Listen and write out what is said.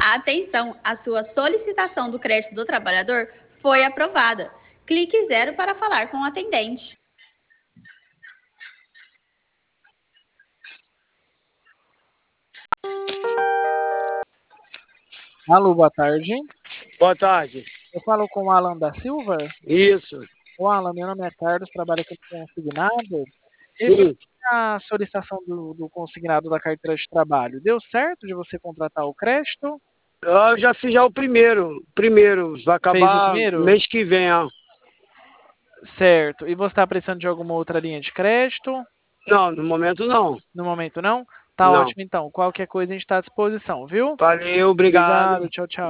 Atenção, a sua solicitação do crédito do trabalhador foi aprovada. Clique 0 para falar com o atendente. Alô, boa tarde. Boa tarde. Eu falo com o Alan da Silva. Isso. O Alan, meu nome é Carlos, trabalho aqui com consignado. Sim. A solicitação do consignado da carteira de trabalho, deu certo de você contratar o crédito? Eu já fiz já o primeiro. Vai acabar mês que vem. Ó. Certo. E você está precisando de alguma outra linha de crédito? Não, no momento não. No momento não? Tá não. Ótimo, então. Qualquer coisa a gente está à disposição, viu? Valeu, obrigado. Tchau, tchau.